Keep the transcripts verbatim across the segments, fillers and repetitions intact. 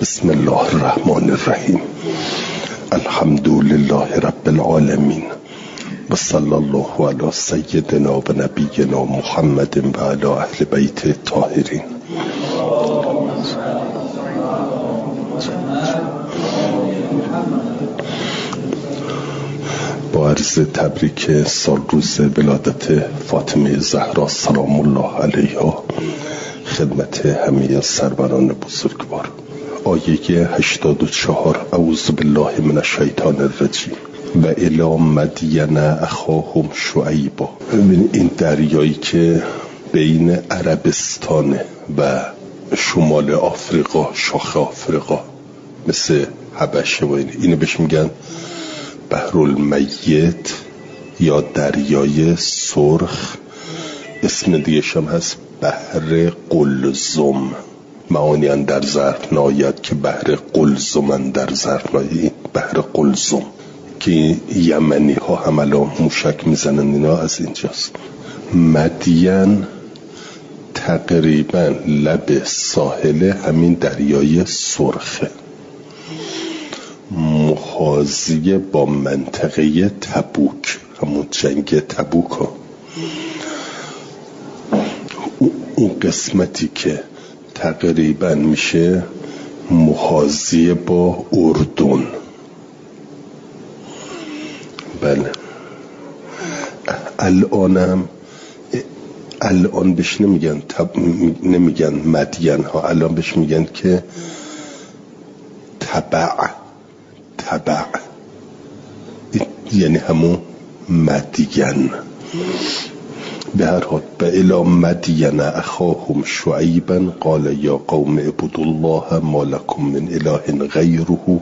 بسم الله الرحمن الرحیم. الحمد لله رب العالمین و صلی الله علی سیدنا و نبینا محمد و علی اهل بیت الطاهرین. با عرض تبریک سال روز ولادت فاطمه زهرا سلام الله علیها خدمت همه سروران بزرگوار. آیه هشتاد و چهار: اعوذ بالله من الشیطان الرجیم و الی مدین اخاهم شعیبا. این دریایی که بین عربستان و شمال آفریقا، شاخ آفریقا، مثل حبشه و این اینو بهش میگن بحرالمیت یا دریای سرخ. اسم دیگه‌ش هم هست بحر قلزم. معانی اندر ظرف ناید که بحر قلزم اندر ظرف ناید. بحر قلزم که یمنی ها هم الان موشک میزنن، اینا از اینجاست. مدین تقریبا لب ساحل همین دریای سرخه، محاذی با منطقه تبوک، همون جنگ تبوک ها. اون قسمتی که تقریبا میشه محاذی با اردن. بله الانم الان بهش نمیگن تب... نمیگن مدین ها، الان بهش میگن که تبع تبع یعنی همون مدین. به هر حال به الی مدین اخاهم شعیبا قال یا قوم اعبدوا الله ما لكم من اله غیره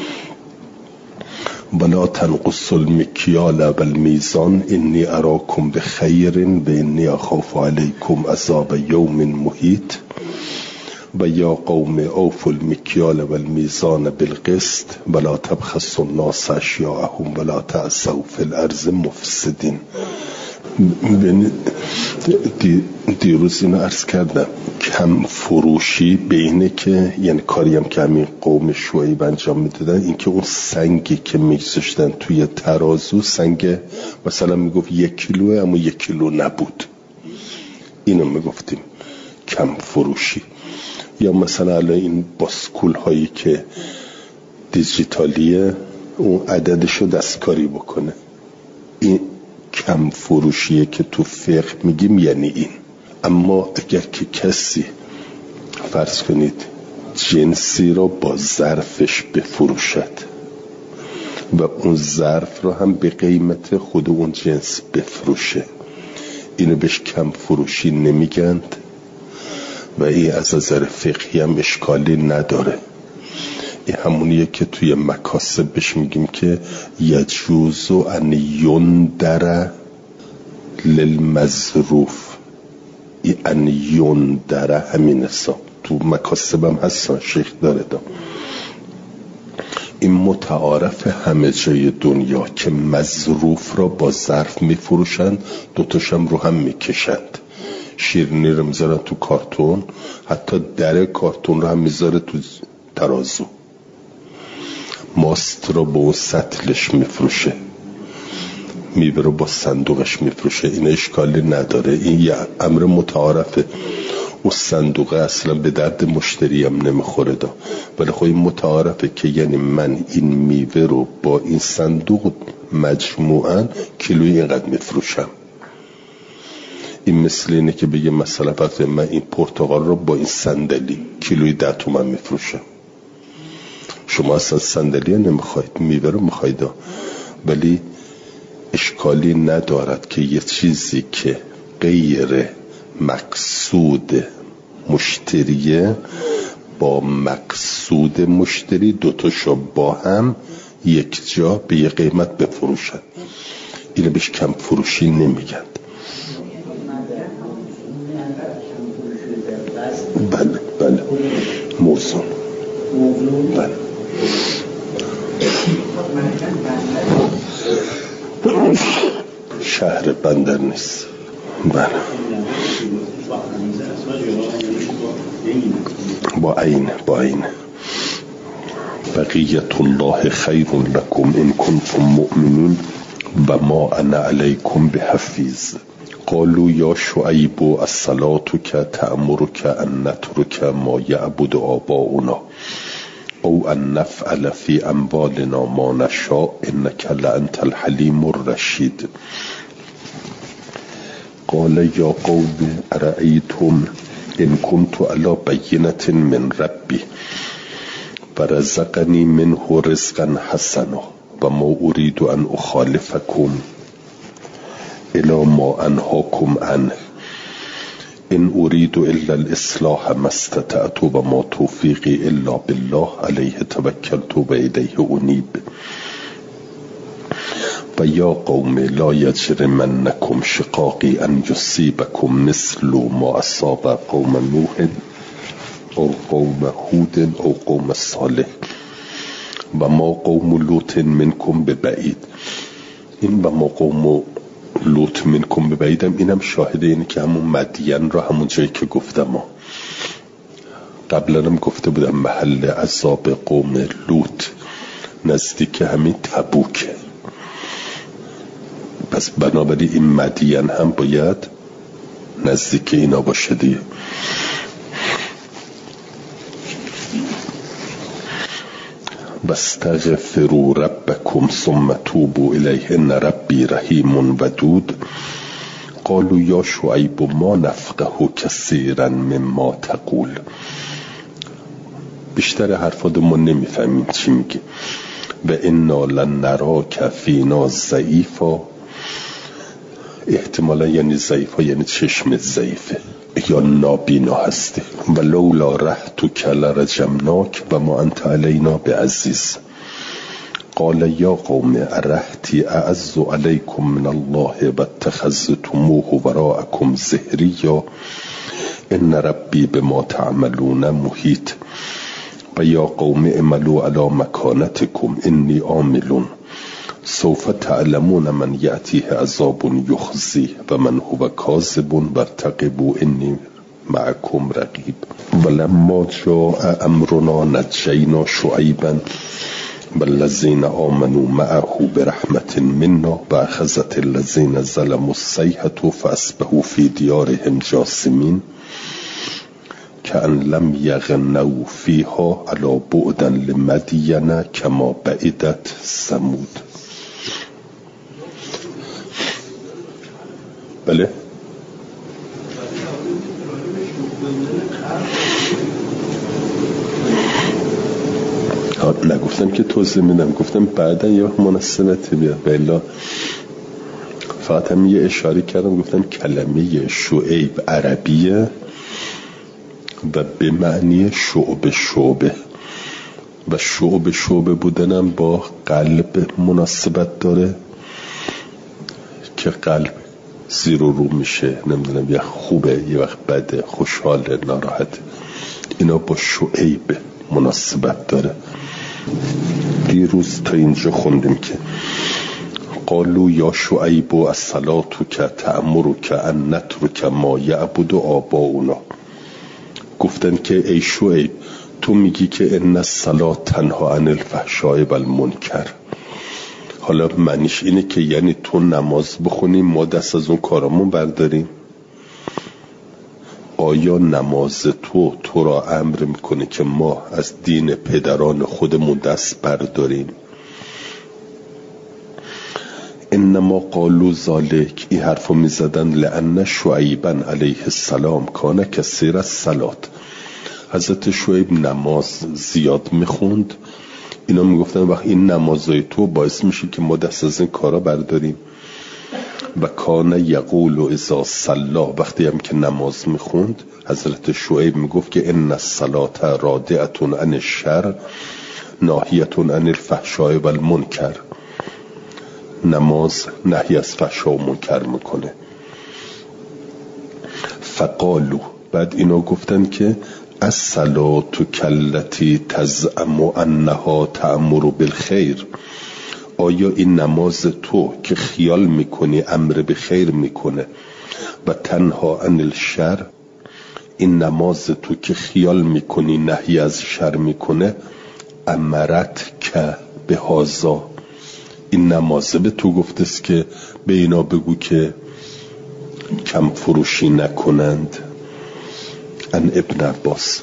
ولا تنقصوا المکیال والمیزان انی اراکم بخیر و انی اخاف علیکم عذاب یوم محیط و یا قوم اوفوا المکیال والمیزان بالقسط ولا تبخسوا الناس اشیاءهم ولا تعثوا فی الارض مفسدین. دیروز اینو عرض کردم، کم فروشی به اینه که یعنی کاری هم که همین قوم شعیب انجام میدادن، این که اون سنگی که میگذاشتن توی ترازو، سنگ مثلا میگفت یک کیلوه اما یک کیلو نبود، اینو میگفتیم کم فروشی. یا مثلا الان این باسکول هایی که دیجیتالیه اون عددشو دستکاری بکنه، این کم فروشیه که تو فقه میگیم یعنی این. اما اگر که کسی فرض کنید جنسی رو با ظرفش بفروشد و اون ظرف رو هم به قیمت خود اون جنس بفروشه، اینو بهش کم فروشی نمیگند و این از نظر فقهی هم اشکالی نداره. این همونیه که توی مکاسب بهش میگیم که یجوز ان یندر للمظروف. این ان یندر همین حساب تو مکاسب هم هستن، شیخ داره دا. این متعارف همه جای دنیا که مظروف را با ظرف میفروشند، دوتاشم رو هم میکشند. شیرینی رو میذارن تو کارتون، حتی در کارتون رو هم میذاره تو ترازو. ماست رو با سطلش میفروشه، میوه رو با صندوقش میفروشه، این اشکالی نداره. این یه امر متعارفه. اون صندوقه اصلا به درد مشتری هم نمیخوره دا، ولی خب این متعارفه که یعنی من این میوه رو با این صندوق مجموعاً کیلویی اینقدر میفروشم. این مثل اینه که بگه مثلا وقتی من این پرتقال رو با این صندلی کیلویی ده تومن میفروشم. شما اصلا صندلی نمیخواید، میوه رو میخواید، ولی اشکالی ندارد که یه چیزی که غیر مقصود مشتریه با مقصود مشتری دوتاشو با هم یک جا به یه قیمت بفروشن. اینو بهش کم فروشی نمیگند. بله بله موزون. بله شهر بندر نیست. بله با عین با عین بقیت الله خیر لکم ان کنتم مؤمنین و ما انا علیکم بحفیظ. قالوا یا شعیب الصلاتک تأمرک ان نترک ما یعبد آباؤنا او ان نفعل فی اموالنا ما نشاء انک لانت الحلیم الرشید. قال یا قوم ارأیتم ان كنت على بینة من ربی فرزقنی منه رزقا حسنا و ما اريد ان اخالفكم الى ما انهاكم عنه ان اريد الا الاصلاح ما استطعت و ما توفیقی الا بالله علیه توکلت و الیه انیب. و یا قوم لا یجرمنکم شقاقی ان یصیبکم مثل ما اصاب قوم نوح او قوم هود او قوم صالح و ما قوم لوط منکم ببعید. این و ما قوم لوط منکم ببعیدم اینم شاهده اینه که همون مدین را همون جایی که گفتم قبلا هم گفته بودم محل عذاب قوم لوط نزدیک همین تبوکه. پس بنابراین این مدین هم باید نزدیک اینا باشه دیگه. واستغفروا ربکم ثم توبوا الیه ان ربی رحیم ودود. قالوا یا شعیب ما نفقه کثیرا مما تقول. بیشتر حرفات ما نمیفهمیم چی میگه. و انا لنراک فینا ضعیفا، احتمالا یعنی ضعیفا یعنی چشم ضعیفه یا نابینا هستی. و لولا رحتک لرجمناک و ما انت علینا بعزیز. قال یا قوم ارهتی اعز علیکم من الله و اتخذتموه وراءکم ظهریا ان ربی بما تعملون محیط. و یا قوم اعملوا علی مکانتکم انی عامل سوف تعلمون من یأتیه عذاب یخزی و من هو کاذب وارتقبوا انی معکم رقیب. ولما جاء امرنا نجینا شعیبا والذین آمنوا معه برحمة منا و اخذت الذین ظلموا الصیحة فاصبحوا فی دیارهم جاثمین کأن لم یغنوا فیها الا بعدا لمدین کما بعدت ثمود. بله نگفتم که توضیح میدم، گفتم بعدا یه مناسبتی بیاد. بلا فقط هم یه اشاره کردم، گفتم کلمه شعیب عربیه و به معنی شعب شعبه و شعب شعبه بودنم با قلب مناسبت داره که قلب زیر و رو میشه، نمیدونم یه خوبه یه وقت بده، خوشحاله ناراحت، اینا با شعیب مناسبت داره. دیروز تا اینجا خوندیم که قالوا یا شعیب الصلاتک تأمرک ان نترک ما یعبد آباؤنا. گفتن که ای شعیب تو میگی که ان الصلاة تنها عن الفحشاء و المنکر. حالا معنیش اینه که یعنی تو نماز بخونی ما دست از اون کارامون برداریم؟ آیا نماز تو تو را امر میکنه که ما از دین پدران خودمون دست برداریم؟ انما قالوا ذلک، این حرفو میزدن لأن شعیبا علیه السلام کان کثیر الصلاة. حضرت شعیب نماز زیاد میخوند، اینا میگفتن وقت این نمازای تو باعث میشه که ما دست از این کارا برداریم. و کان یقول اذا صلی، وقتی هم که نماز میخوند حضرت شعیب میگفت که ان الصلاة رادعة عن الشر ناهیة عن الفحشاء و المنکر. نماز نهی از فحشا و منکر میکنه. فقالو، بعد اینا گفتن که الصلاة کلتی تزعم انها تأمر بالخیر. آیا این نماز تو که خیال میکنی امر به خیر میکنه و تنها عن الشر، این نماز تو که خیال میکنی نهی از شر میکنه، امرت که به هازا، این نمازه به تو گفته است که به اینا بگو که کم فروشی نکنند. ان ابن عباس.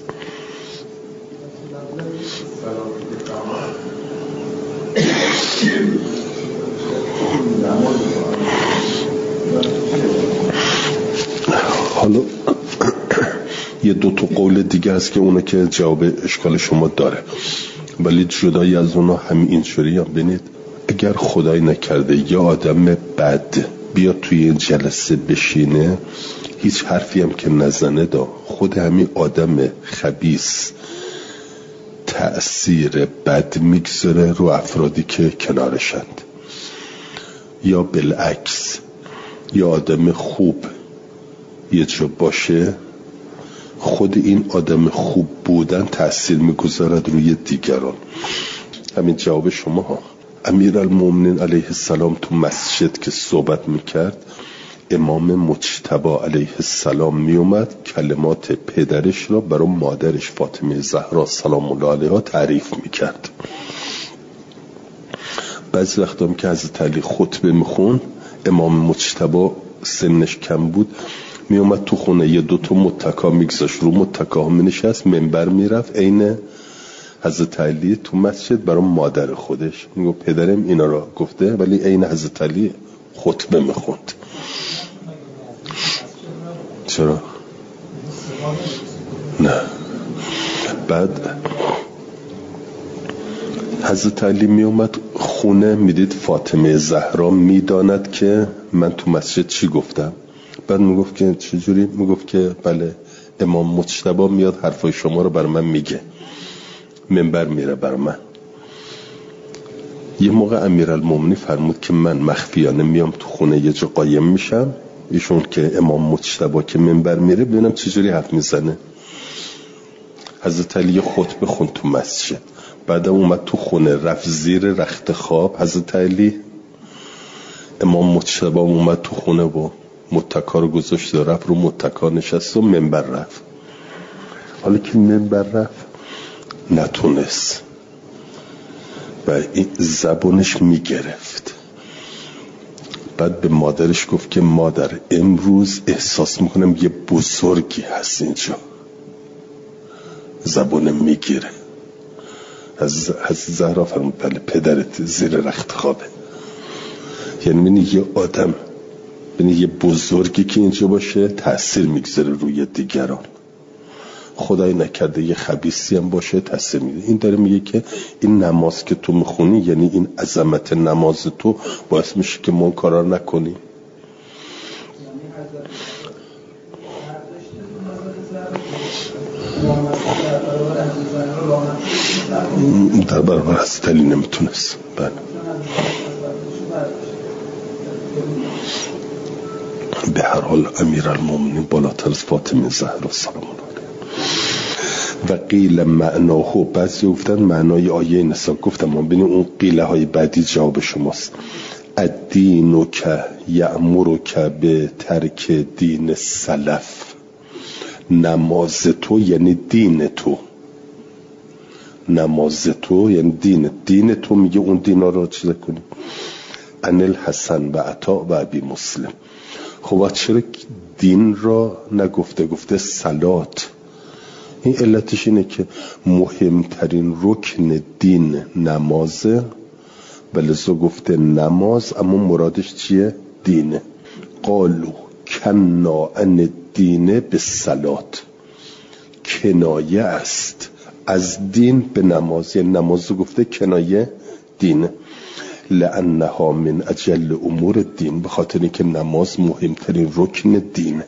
حالا یه دو تا قول دیگه هست که اونه که جواب اشکال شما داره، ولی جدایی از اونا همین اینجوری هم ببینید، اگر خدای نکرده یه آدم بد بیاد توی این جلسه بشینه، هیچ حرفی هم که نزنه دا خود همین آدم خبیث تأثیر بد میگذاره رو افرادی که کنارشند، یا بالعکس یا آدم خوب یه جا باشه خود این آدم خوب بودن تأثیر میگذارد روی دیگران. همین جواب شما ها. امیرالمومنین علیه السلام تو مسجد که صحبت میکرد، امام مجتبی علیه السلام میومد کلمات پدرش را برای مادرش فاطمه زهرا سلام الله علیها تعریف میکرد. بعضی وقتا هم که حضرت علی خطبه میخون، امام مجتبی سنش کم بود، میومد تو خونه یه دوتا متکا میگذاشت، رو متکا هم مینشست، منبر میرفت عین حضرت علی تو مسجد برای مادر خودش میگو پدرم اینا را گفته، ولی عین حضرت علی خطبه میخوند. چرا؟ نه. بعد حضرت علی می اومد خونه، میدید فاطمه زهرا میداند که من تو مسجد چی گفتم. بعد میگفت که چجوری؟ میگفت که بله امام مجتبی میاد حرفای شما رو بر من میگه، منبر میره بر من. یه موقع امیرالمومنین فرمود که من مخفیانه میام تو خونه یه جا قایم میشم، ایشون که امام مجتبی که منبر میره ببینم چجوری حرف میزنه. حضرت علی خطبه خوند تو مسجد، بعد اومد تو خونه رفت زیر رخت خواب. حضرت علی امام مجتبی اومد تو خونه با متکا رو گذاشت و رفت رو متکا نشست و منبر رفت. حالا که منبر رفت نتونست و این زبانش میگرفت. بعد به مادرش گفت که مادر امروز احساس میکنم یه بزرگی هست اینجا، زبانم میگیره. از از زهرا فرمود بله پدرت زیر رخت خوابه. یعنی بینی یه آدم، بینی یه بزرگی که اینجا باشه تأثیر میگذاره روی دیگران. خدای نکرده یه خبیثی هم باشه تأثیر میگذاره. این داره میگه که این نماز که تو میخونی، یعنی این عظمت نماز تو باعث میشه که ما کارا نکنیم. در برابر حضرت علی نمیتونست. بله به هر حال امیرالمومنین بالاتر از فاطمه زهرا سلام الله علیها. و قیل معناه، بعضی گفتن معنای آیه نسا. گفتم من ببین اون قیله های بعدی جواب شماست. الدین که یأمر که به ترک دین سلف، نماز تو یعنی دین تو، نماز تو یعنی دین دین تو میگه اون دینا رو چیز کنی. ان الحسن و عطا و ابی مسلم. خب چرا دین را نگفته؟ گفته صلات. این علتش اینه که مهمترین رکن دین نمازه، ولذا گفته نماز، اما مرادش چیه؟ دینه. قالو کنا ان دینه به صلات، کنایه است از دین به نماز، یعنی نماز رو گفته کنایه دینه. لانها من اجل امور دین، به خاطر اینکه نماز مهمترین رکن دینه.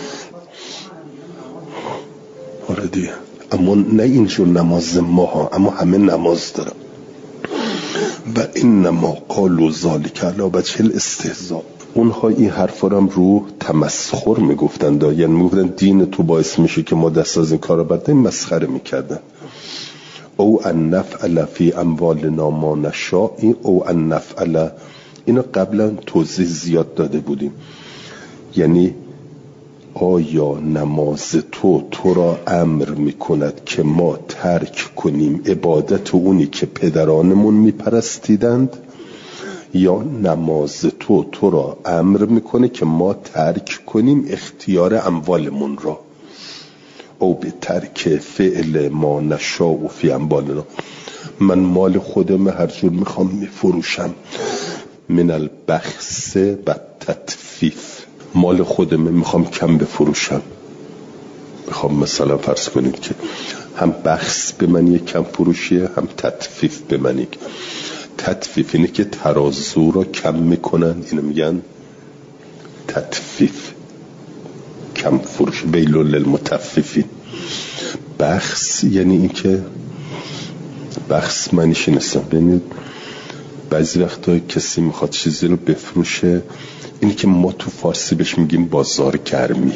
آره دیگه، اما نه اینجور نماز ما ها، اما همه نماز دارن. و انما قالوا ذلک علی وجه الاستهزاء، اونها این حرفا رو رو تمسخر میگفتند، یعنی میگفتن دین تو باعث میشه که ما دست از این کارا برداریم، مسخره میکردن. او ان نفعل فی اموالنا ما نشاء، او ان نفعل، اینو قبلا توضیح زیاد داده بودیم. یعنی آیا نماز تو تو را امر میکند که ما ترک کنیم عبادت اونی که پدرانمون میپرستیدند، یا نماز تو تو را امر میکنه که ما ترک کنیم اختیار اموالمون را، او به ترک فعل ما نشاء فی اموالنا. من مال خودم هر جور میخوام میفروشم، من البخس و تطفیف. مال خودم میخوام کم بفروشم، میخوام مثلا فرض کنید که هم بخس به من یک کم فروشیه، هم تطفیف به من یک. تطفیف اینه که ترازو را کم میکنن، اینو میگن تطفیف، کم فروش، بیل للمطففین. بخس یعنی این که بخس معنیش نیست. ببینید بعضی وقتا کسی میخواد چیزی رو بفروشه، اینی که ما تو فارسی بهش میگیم بازار گرمی.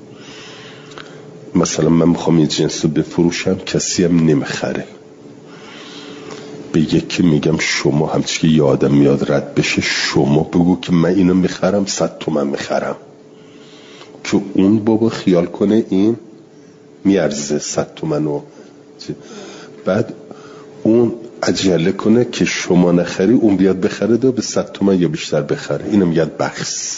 مثلا من میخوام این جنس رو بفروشم، کسی هم نمیخره، به یکی میگم شما همچی که یادم میاد رد بشه، شما بگو که من اینو میخرم، صد تومن میخرم، که اون بابا خیال کنه این میارزه صد تومنو. بعد اون عجله کنه که شما نخری، اون بیاد بخره دو به صد تومن یا بیشتر بخره. اینو میگن بخس،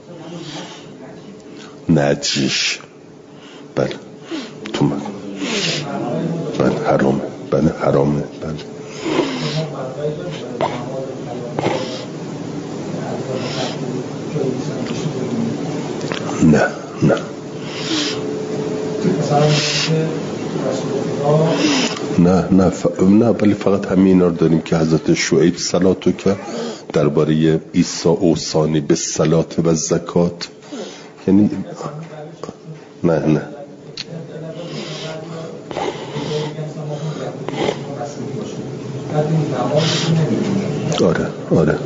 نجیش. بله تومن، بله حرامه، بله حرامه، بله. نه نه نه نه ف... نه ولی فقط همین رو داریم که حضرت شعیب صلاتو که درباره عیسی اوصانی به صلات و زکات، یعنی نه نه آره آره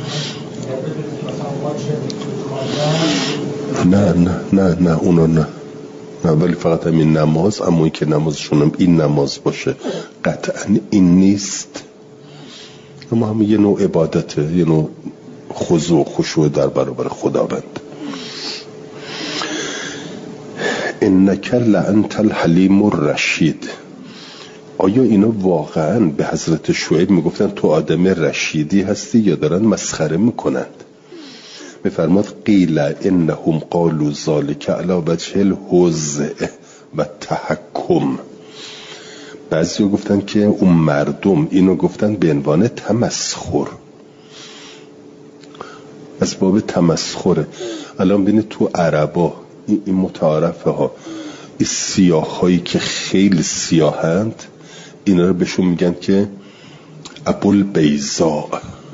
نه نه نه نه اونا نه نه ولی فقط همین نماز، اما این که نمازشون هم این نماز باشه قطعا این نیست، اما هم یه نوع عبادته، یه نوع خضوع و خشوع در برابر خداوند. انک لانت الحلیم الرشید. آیا اینا واقعا به حضرت شعیب میگفتن تو آدم رشیدی هستی یا دارن مسخره میکنند؟ میفرماد قیل انهم قالوا ذلک علی وجه الهزء و تحکم. بعضی گفتن که اون مردم اینو گفتن به عنوان تمسخر، از باب تمسخره. الان ببینید تو عربا این متعارفه ها، این سیاه هایی که خیلی سیاهند اینا رو بهشون میگن که ابوالبیضا.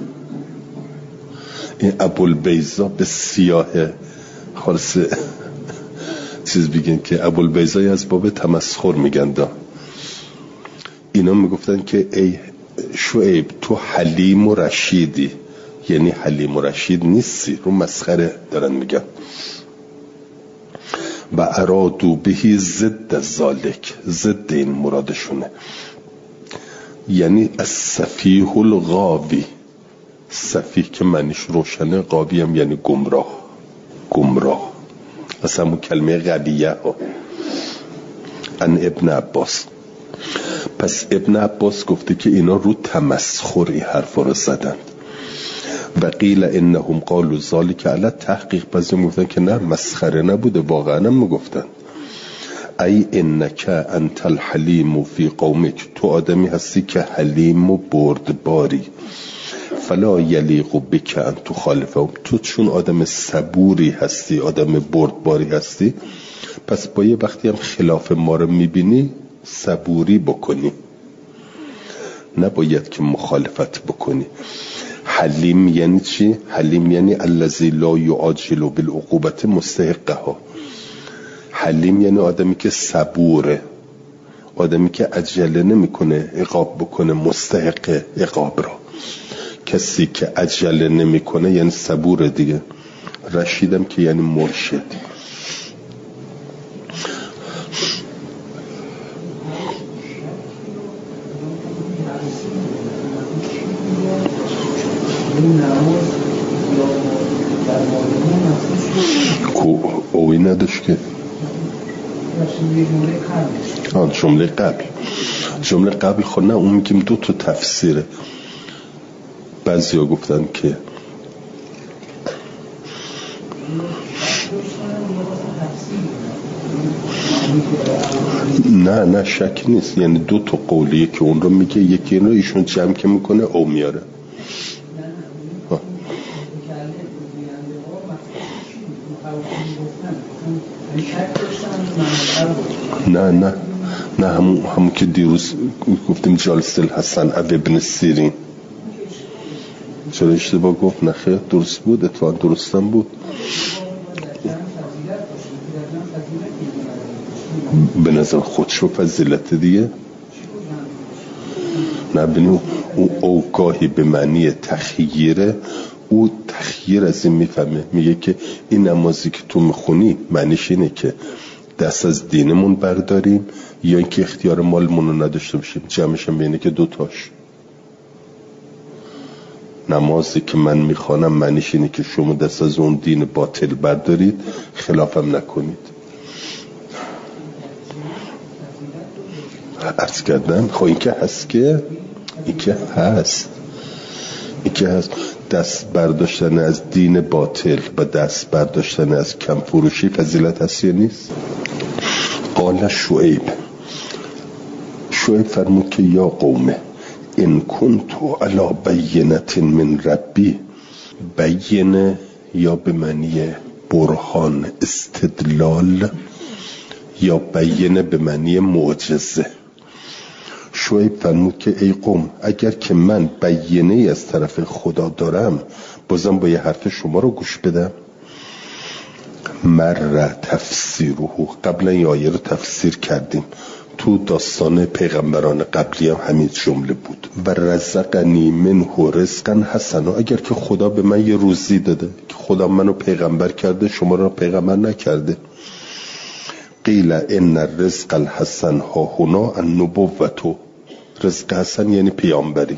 این ابوالبیضا به سیاه خالص چیز بگن که ابوالبیضای از باب تمسخر میگن دا. اینا میگفتن که ای شعیب تو حلیم و رشیدی، یعنی حلیم و رشید نیستی، رو مسخره دارن میگن. و ارادو بهی ضد ذالک، ضد این مرادشونه، یعنی از سفیه الغاوی. سفیه که معنیش روشنه، غاوی هم یعنی گمراه، گمراه. اصلا همون کلمه غویه ها. ان ابن عباس. پس ابن عباس گفته که اینا رو تمسخری حرفا رو زدند. و قیل انهم قالوا ذلک علی تحقیق. بعضی میگفتن که نه مسخره نبوده، واقعا هم میگفتن ای انک انت الحلیم فی قومک، تو آدمی هستی که حلیم و بردباری، فلا یلیق بک ان تخالفهم، تو چون آدم صبوری هستی، آدم بردباری هستی، پس با یه وقتی هم خلاف ما رو میبینی صبوری بکنی، نباید که مخالفت بکنی. حلیم یعنی چی؟ حلیم یعنی الذی لا یعاجل بالعقوبة مستحقها. حلیم یعنی آدمی که صبوره، آدمی که عجله نمیکنه عقاب بکنه مستحق عقاب را. کسی که عجله نمیکنه یعنی صبوره دیگه. رشیدم که یعنی مرشد. او این نداشت که آن جمله قبل جمله قبل خود نه، اون میگیم دو تا تفسیره. بعضی ها گفتن که نه نه شک نیست، یعنی دو تا قولیه که اون رو میگه، یکی این رو ایشون جمع که میکنه او میاره. نه نه نه همون همون که دیروز گفتیم جالسه الحسن ابی ابن سیرین. چرا اشتباه گفت؟ نه خیر درست بود، اتفاقا درستم بود. به نظر خودشو فضیلت دیگه نه بینی او اوگاهی به معنی تخییره. او تخییر از این میفهمه، میگه که این نمازی که تو میخونی معنیش اینه که دست از دینمون برداریم یا اینکه اختیار مالمون رو نداشته باشیم. جمعش هم بینه که دوتاش. نمازی که من میخوانم معنیش اینه که شما دست از اون دین باطل بردارید، خلافم نکنید. عرض کردن خب این که هست که این که هست این که هست دست برداشتن از دین باطل و دست برداشتن از کم فروشی فضیلت هست یا نیست؟ قال شعیب شعیب فرمود که یا قومه ان کنتو علی بینة من ربی. بینه یا به معنی برهان استدلال یا بینه به معنی معجزه. شعیب فرمود که ای قوم اگر که من بینه از طرف خدا دارم بازم با یه حرف شما رو گوش بدم. مر تفسیره، قبلا این آیه رو تفسیر کردیم، تو داستان پیغمبران قبلی هم همین جمله بود. و رزقنی منه رزقا حسنا، اگر که خدا به من یه روزی داده که خدا منو پیغمبر کرده شما رو پیغمبر نکرده. قیل ان الرزق الحسن ها هنا النبوة. رزق حسن یعنی پیامبری.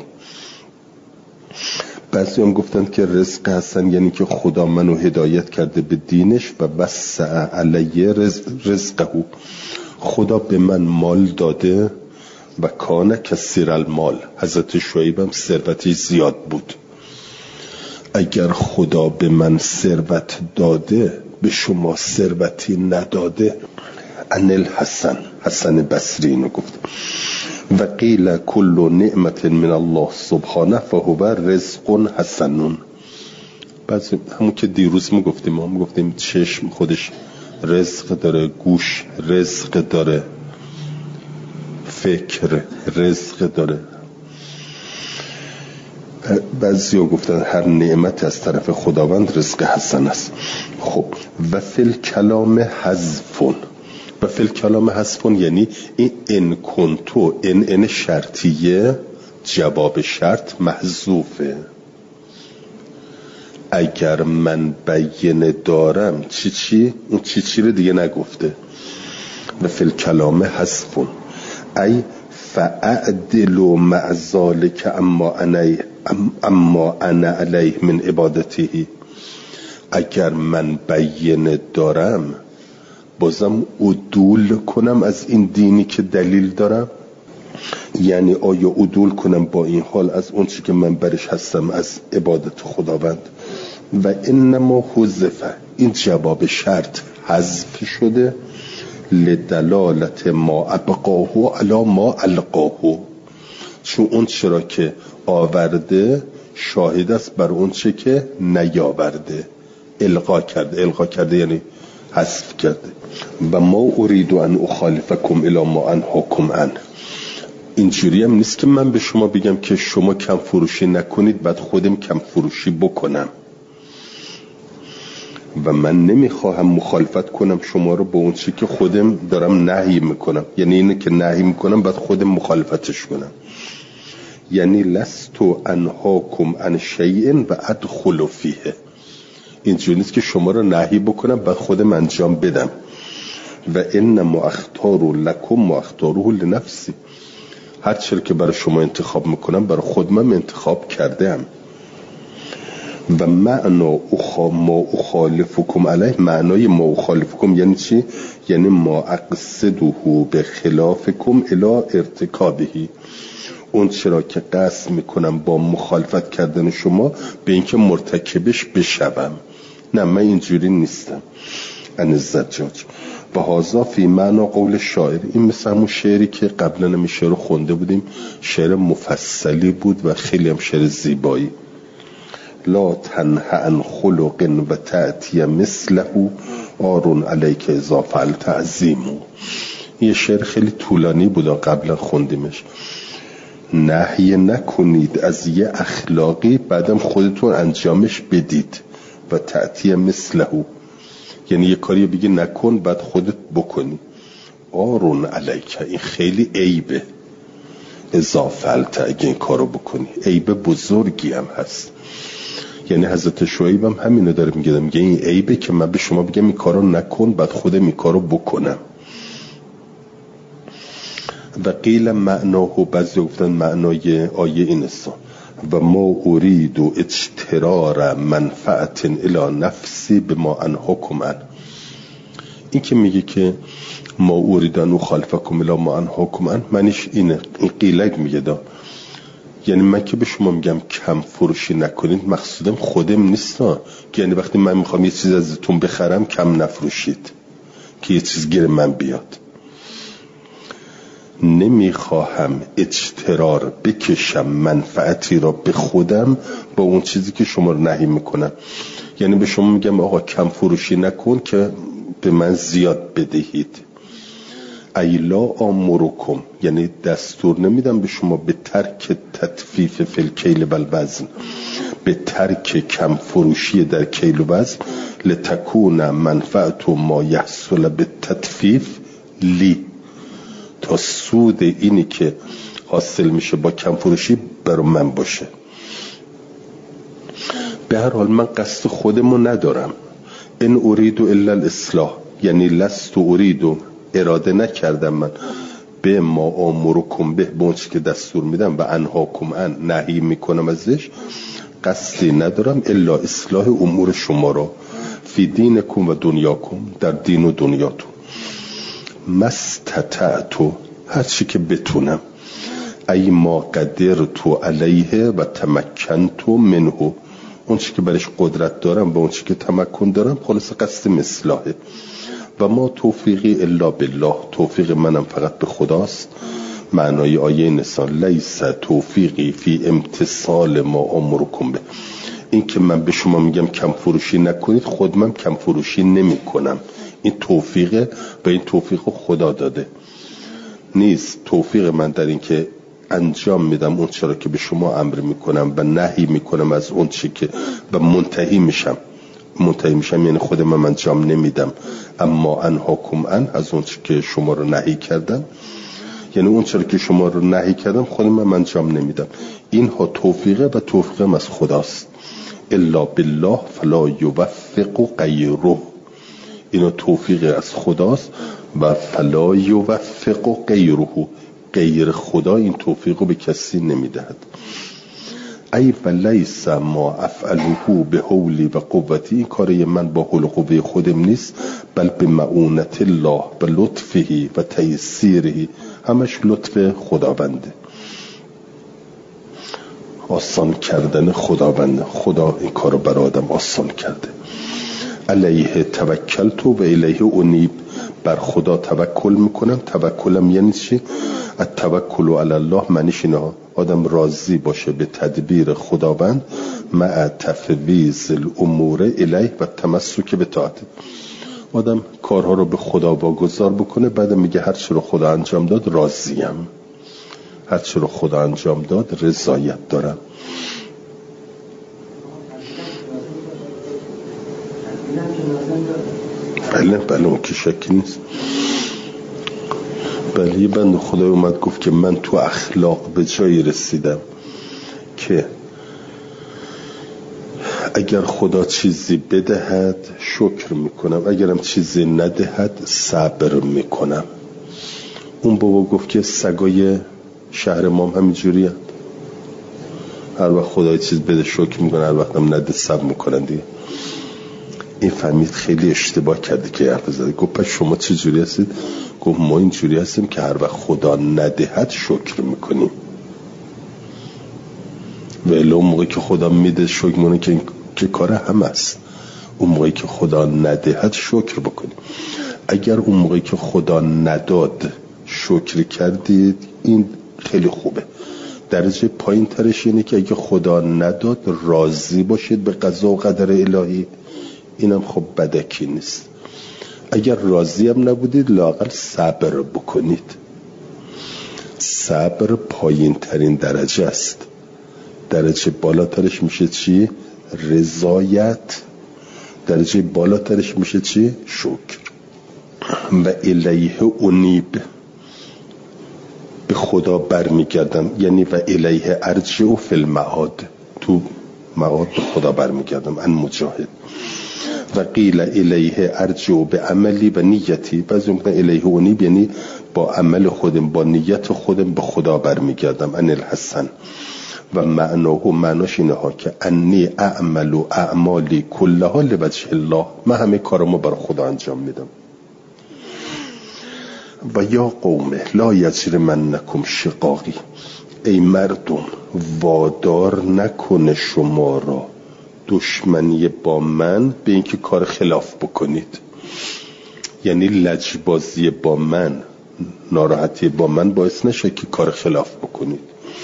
بعضی هم گفتند که رزق حسن یعنی که خدا منو هدایت کرده به دینش و وسع علیه رزقه، خدا به من مال داده و کان کثیر المال. حضرت شعیب هم ثروتی زیاد بود. اگر خدا به من ثروت داده به شما ثروتی نداده. ان الحسن، حسن بصری اینو گفت. و قیل کل نعمت من الله سبحانه فهو رزق حسن. بعض همون که دیروز ما گفتیم ما گفتیم چشم خودش رزق داره، گوش رزق داره، فکر رزق داره. بعضی ها گفتن هر نعمت از طرف خداوند رزق حسن است. خب و فی الکلام حذفون، و فی الکلام حذفون یعنی این ان کنتو، ان ان شرطیه، جواب شرط محذوفه. اگر من بینه دارم چی چی، اون چی چی رو دیگه نگفته. و فی الکلام حذفون ای فاعدل مع ذلک اما انا اما انا علیه من عبادته. اگر من بینه دارم بازم عدول کنم از این دینی که دلیل دارم. یعنی آیا عدول کنم با این حال از اون چی که من برش هستم از عبادت خداوند. و انما حذف، این جواب شرط حذف شده لدلالت ما ابقاه علی ما القاه، چون اون چرا که آورده شاهد است بر اون چه که نیاورده. القا کرده، القا کرده یعنی حذف کرده. و ما اريد ان اخالفکم الی ما انهاکم عنه. اینجوری هم نیست که من به شما بگم که شما کم فروشی نکنید بعد خودم کم فروشی بکنم. و من نمیخواهم مخالفت کنم شما رو با اون چی که خودم دارم نهی میکنم. یعنی اینه که نهی میکنم بعد خودم مخالفتش کنم. یعنی لستو انهاکم عن شیء و ادخل فیه. اینجوری نیست که شما رو نهی بکنم بعد خودم انجام بدم. و انما اختار لکم و اختاره لنفسی. هر چیزی که برای شما انتخاب میکنم برای خودم انتخاب کردم. و معنا اخا ما اخالفکم علیه، معنای ما اخالفکم یعنی چی؟ یعنی ما اقصده به خلافکم الی ارتکابهی، اون چرا که قصد میکنم با مخالفت کردن شما به اینکه مرتکبش بشوم. نه من اینجوری نیستم. ان الزجاج و هذا فی معنا قول شاعر، این مثل همون شعری که قبلا هم شعر رو خونده بودیم، شعر مفصلی بود و خیلی هم شعر زیبایی. لا تنه عن خلق و تأتی مثله آرون علیک اذا فعلت عظیمو. یه شعر خیلی طولانی بود قبلا خوندیمش. نهی نکنید از یه اخلاقی بعدم خودتون انجامش بدید. و تأتی مثله یعنی یه کاری بگی نکن بعد خودت بکنی. آرون علیک، این خیلی عیبه. اذا فعلت، اگه این کارو بکنی عیب بزرگی هم هست. یعنی حضرت شعیب هم همینو داره میگه، میگه این عیبه که من به شما بگم این کارو نکن بعد خودم این کارو بکنم. و قیل معناه، بعضی گفتن معنای آیه این است و ما اريد اجترار منفعت الی نفسی بما انهاکم عن. این که میگه که ما اریدن و خلفکم الی ما انهاکم عن، معنیش اینه. این قیلک میگه دا، یعنی من که به شما میگم کم فروشی نکنید مقصودم خودم نیستا، یعنی وقتی من میخوام یه چیز ازتون بخرم کم نفروشید که یه چیز گیر من بیاد. نمیخواهم اجترار بکشم منفعتی را به خودم با اون چیزی که شما رو نهی میکنم. یعنی به شما میگم آقا کم فروشی نکن که به من زیاد بدهید. ایلا آمرکم، یعنی دستور نمیدم به شما به ترک تطفیف فی الکیل و الوزن، به ترک کم فروشی در کیل و وزن. لتکون منفعت ما یحصل به تطفیف لی، تا سود اینی که حاصل میشه با کم فروشی برای من باشه. به هر حال من قصد خودمو ندارم. ان اريد الا الاصلاح، یعنی لست اريد، اراده نکردم من به ما آمرکم به، به که دستور میدم و انهاکم عن، نهی میکنم ازش، قصدی ندارم الا اصلاح امور شما را فی دینکم و دنیاکم، در دین و دنیاتون. مستطعتو، هر چی که بتونم، ای ما قدرتو علیه و تمکنتو منه، اون چی که برش قدرت دارم و اون چی که تمکن دارم، خلاص قصد مصلحه. و ما توفیقی الا بالله، توفیق منم فقط به خداست. معنای آیه نسان لیس توفیقی فی امتصال ما امرکم به، این که من به شما میگم کم فروشی نکنید خود من کم فروشی نمی کنم. این توفیقه و این توفیق خدا داده نیست. توفیق من در این که انجام میدم اون چرا که به شما امر میکنم و نهی میکنم از اون چی که و منتهی میشم. منتهی میشم یعنی خود من انجام نمیدم، اما انهاکم عن، از اون چی که شما رو نهی کردم، یعنی اون چرا که شما رو نهی کردم خود من انجام نمیدم. اینها توفیقه و توفیقم از خداست. الا بالله فلا یوفق غیره، اینا توفیق از خداست و فلا یوفق غیره، غیر خدا این توفیق رو به کسی نمیدهد. ای ولیس ما افعله به حولی و قوتی، این کاری من با حول و قوه خودم نیست، بل به معونت الله و لطفه و تیسیره، همش لطف خداونده، آسان کردن خداونده. خدا این کارو بر آدم آسان کرده. علیه توکلت و الیه انیب، بر خدا توکل میکنم. توکلم یعنی چی؟ التوکل علی الله معنیش اینه آدم راضی باشه به تدبیر خداوند، مع تفویض الامور الیه و تمسک به طاعت. آدم کارها رو به خدا واگذار بکنه، بعد میگه هر چی رو خدا انجام داد راضیم، هر چی رو خدا انجام داد رضایت دارم. بله بله اون که شکی نیست. بله یه بند خدای اومد گفت که من تو اخلاق به جایی رسیدم که اگر خدا چیزی بدهد شکر میکنم، اگرم چیزی ندهد صبر میکنم. اون بابا گفت که سگای شهر ما همینجوری هست، هر وقت خدای چیز بده شکر میکنن، هر وقت هم نده صبر میکنن دیگه. این فهمید خیلی اشتباه کرده که حرف زده. گفت پس شما چه جوری هستید؟ گفت ما این جوری هستیم که هر وقت خدا ندهد شکر میکنیم، ولی اون موقعی که خدا میده شکر مونه که, که کار هم است. اون موقعی که خدا ندهد شکر بکنیم. اگر اون موقعی که خدا نداد شکر کردید این خیلی خوبه. درجه پایین ترش اینه که اگه خدا نداد راضی باشید به قضا و قدر الهی، اینم خب بدکی نیست. اگر راضی هم نبودید لااقل صبر بکنید. صبر پایین ترین درجه است. درجه بالاترش میشه چی؟ رضایت. درجه بالاترش میشه چی؟ شکر. و الیه انیب، به خدا برمیگردم، یعنی و الیه ارجع فی المعاد، تو معاد به خدا برمیگردم. ان مجاهد. و قیل الیه ارجع به عملی و نیتی، بعضی میگن الیه انیب یعنی با عمل خودم با نیت خودم به خدا برمیگردم. ان الحسن. و معناه معناش اینه ها که انی اعمل و اعمالی کلها لوجه الله، من همه کارمو برای خدا انجام میدم. و یا قوم لا یجرمنکم شقاقی، ای مردم وادار نکنه شما را دشمنی با من به اینکه کار خلاف بکنید. یعنی لجبازی با من، ناراحتی با من باعث نشه که کار خلاف بکنید.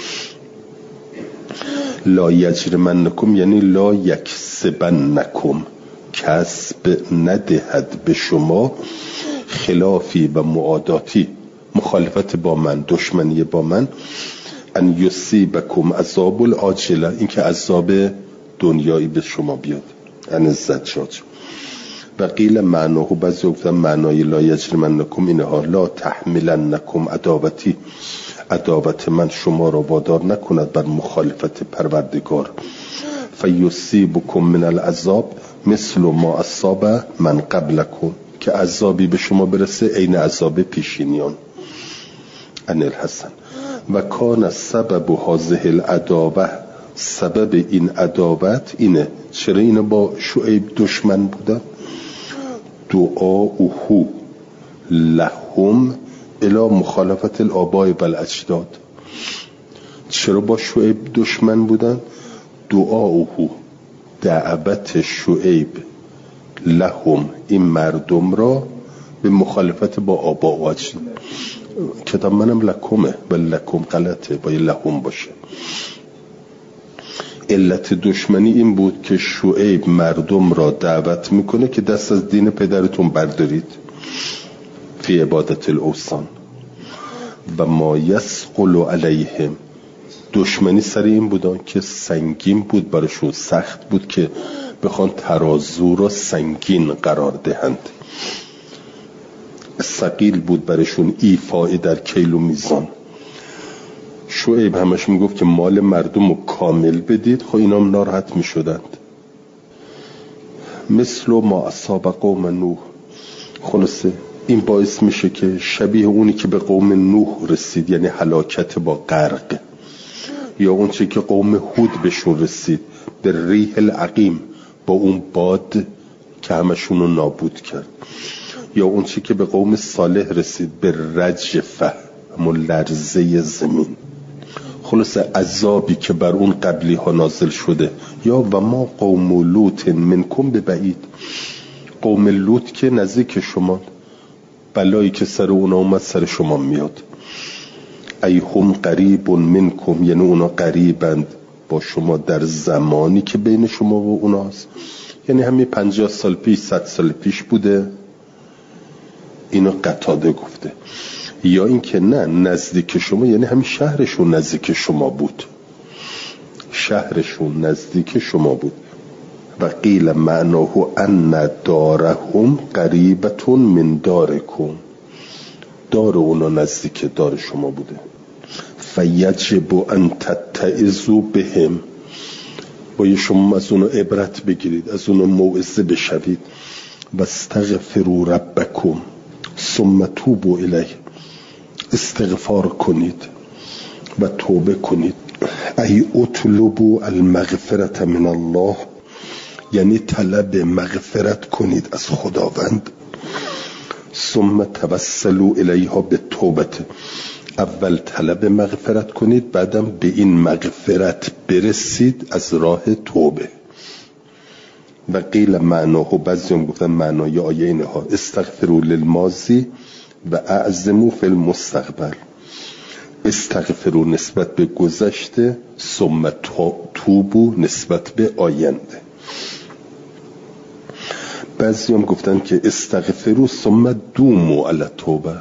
لا یجرمنکم یعنی لا یکسبنکم، کسب ندهد به شما خلافی و معاداتی، مخالفت با دشمن، دشمنی با من. ان یصیبکم عذاب العاجله، این که عذاب دنیایی به شما بیاد. ان الزجاج. و قیل معناه، بعضی گفتن معنای لا یجرمنکم اینها لا تحملنکم عداوتی، عداوت من شما را وادار نکند بر مخالفت پروردگار. فیصیبکم من العذاب مثل ما اصاب من قبلکم، که عذابی به شما برسه عین عذاب پیشینیان. ان الحسن. و کان سبب هذه العداوه، سبب این عداوت اینه. چرا اینو با شعیب دشمن بودن؟ دعاؤه لهم الی مخالفت الآباء و الاجداد. چرا با شعیب دشمن بودن؟ دعاؤه، دعوت شعیب، لهم این مردم را به مخالفت با آبا و اجداد. کتاب منم لکمه و لکم غلطه، باید لهم باشه. علت دشمنی این بود که شعیب مردم را دعوت میکنه که دست از دین پدرتون بردارید فی عبادت الاوثان. و ما یثقل علیهم، دشمنی سر این بودن که سنگین بود براشون، سخت بود که بخوان ترازو را سنگین قرار دهند. ثقیل بود براشون ایفای در کیل و میزان. شعیب همش میگفت که مال مردم رو کامل بدید، خب اینا هم ناراحت میشدند. مثل ما اصاب قوم نوح، خلاصه این باعث میشه که شبیه اونی که به قوم نوح رسید، یعنی هلاکت با غرق، یا اون چی که قوم هود بهشون رسید به ریح العقیم، با اون باد که همشون رو نابود کرد، یا اون چی که به قوم صالح رسید به رجفه، همون لرزه زمین. خلاص عذابی که بر اون قبلی ها نازل شده. یا و ما قوم لوط منکم به بعید، قوم لوط که نزدیک شما، بلایی که سر اونا اومد سر شما میاد. ای هم قریب منکم، یعنی اونا قریبند با شما در زمانی که بین شما و اوناست، یعنی همین پنجاه سال پیش، صد سال پیش بوده. اینو قتاده گفته. یا این که نه، نزدیک شما یعنی همین شهرشون نزدیک شما بود، شهرشون نزدیک شما بود. و قیل معناه ان دارهم قریبتون من دارکم، دار اونا نزدیک دار شما بوده. فیجب ان تتعظوا بهم، باید شما از اونا عبرت بگیرید، از اونا موعظه بشوید. و استغفروا ربکم ثم توبوا الیه، استغفار کنید و توبه کنید. ای اطلبوا المغفرة من الله، یعنی طلب مغفرت کنید از خداوند. ثم توسلوا الیها بالتوبه، اول طلب مغفرت کنید، بعدم به این مغفرت برسید از راه توبه. و قیل معناه، بعضی هم گفتن معنای آیه اینها استغفروا للماضی و اعظموا فی المستقبل. استغفروا نسبت به گذشته، ثم توبوا نسبت به آینده. بعضی هم گفتن که استغفروا ثم دوموا علی التوبه.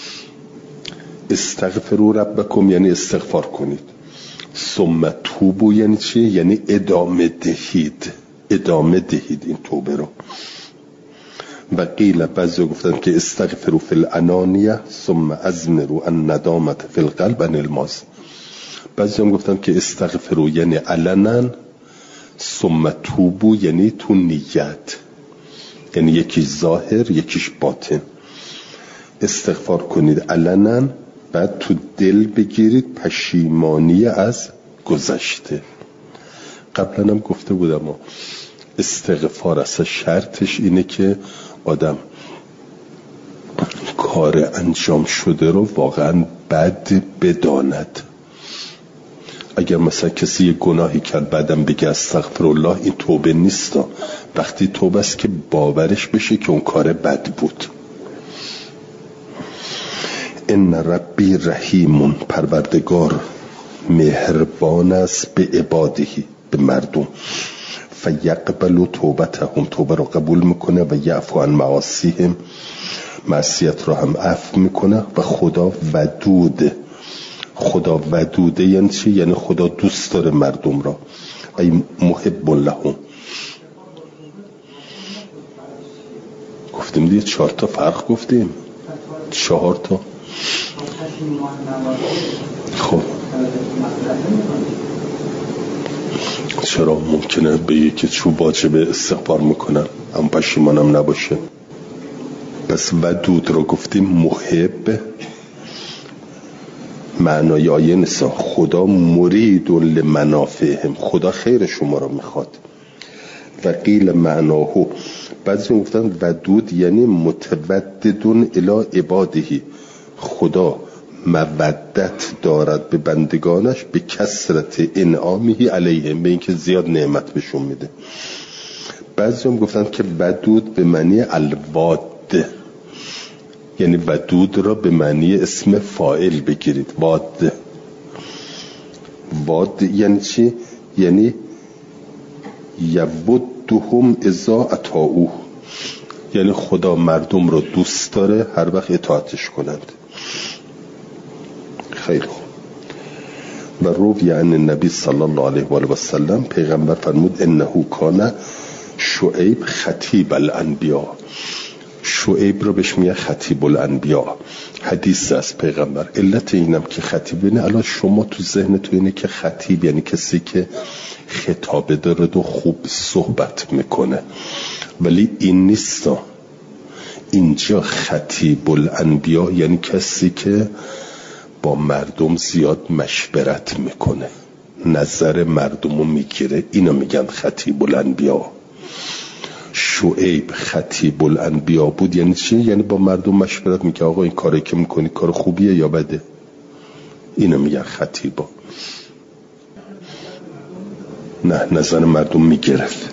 استغفروا ربکم یعنی استغفار کنید، ثم توبوا یعنی چی؟ یعنی ادامه دهید، ادامه دهید این توبه رو. و قیل بعضی گفتن که استغفروا فی الانانیه ثم ازمروا الندامه فی القلب عن الماضی. بعضی هم گفتن که استغفروا یعنی علنا، ثم توبوا یعنی تو نیت، یعنی یکیش ظاهر یکیش باطن. استغفار کنید علنا، بعد تو دل بگیرید پشیمانی از گذشته. قبلا هم گفته بودم استغفار اصلا شرطش اینه که آدم کار انجام شده رو واقعا بد بداند. اگر مثلا کسی یه گناهی کرد بعدم بگه استغفرالله، این توبه نیست. وقتی توبه است که باورش بشه که اون کار بد بود. ان ربی رحیم، پروردگار مهربان است به عبادهی، به مردم. فیقبل توبتهم، توبه رو قبول میکنه. و یعفو عن معاصیهم، معصیت رو هم عفو میکنه. و خدا ودود، خدا ودوده یعنی چی؟ یعنی خدا دوست داره مردم را. ای محب لهم. گفتیم دیگه چهار تا فرق گفتیم، چهار تا. خب چرا ممکنه به یکی چوب واجب استغفار میکنن اما پشیمانم نباشه؟ پس ودود رو گفتیم. محب معنای آیه نیست، خدا مرید لمنافعهم، خدا خیر شما رو میخواد. و قیل معناه، بعضی گفتن ودود یعنی متوددون الی عبادهی، خدا مودت دارد به بندگانش به کثرت انعامه علیهم، به اینکه زیاد نعمت بهشون میده. بعضی هم گفتن که ودود به معنی الواد، یعنی ودود را به معنی اسم فاعل بگیرید. واد، واد یعنی چی؟ یعنی یودهم اذا اطاعوه، یعنی خدا مردم رو دوست داره هر وقت اطاعتش کنند. خیلی خوب. و روی عن النبی صلی الله علیه و آله و سلم، پیغمبر فرمود انه کان شعیب خطیب الانبیا. شعیب رو بهش میگه خطیب الانبیا. حدیث از پیغمبر. علت اینم که خطیب اینه، الان شما تو ذهن تو اینه که خطیب یعنی کسی که خطابه داره و خوب صحبت میکنه، ولی این نیست. اینجا خطیب الانبیا یعنی کسی که با مردم زیاد مشورت میکنه، نظر مردم رو میگیره، اینو میگن خطیب الانبیا. شعیب خطیب الانبیا بود یعنی چی؟ یعنی با مردم مشورت میکنه، آقا این کاری که میکنی کار خوبیه یا بده، اینو میگن خطیبا. نه، نظر مردم میگرفت.